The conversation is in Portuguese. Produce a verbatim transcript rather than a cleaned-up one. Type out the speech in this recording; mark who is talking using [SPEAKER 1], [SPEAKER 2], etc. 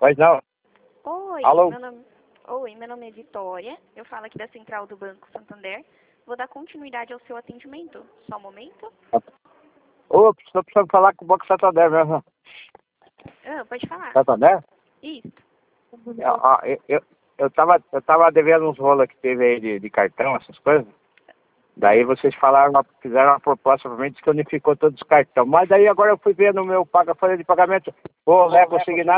[SPEAKER 1] Pois não.
[SPEAKER 2] Oi,
[SPEAKER 1] Alô?
[SPEAKER 2] meu nome... Oi, meu nome é Vitória. Eu falo aqui da Central do Banco Santander. Vou dar continuidade ao seu atendimento. Só um momento.
[SPEAKER 1] Ô, estou precisando falar com o Banco Santander mesmo.
[SPEAKER 2] Ah, pode falar.
[SPEAKER 1] Santander?
[SPEAKER 2] Isso.
[SPEAKER 1] Ah, eu, eu, eu, tava, eu tava devendo uns rolos que teve aí de, de cartão, essas coisas. Daí vocês falaram, fizeram uma proposta pra mim, diz que unificou todos os cartões. Mas daí agora eu fui ver no meu paga, folha de pagamento, ô, Lé consignado.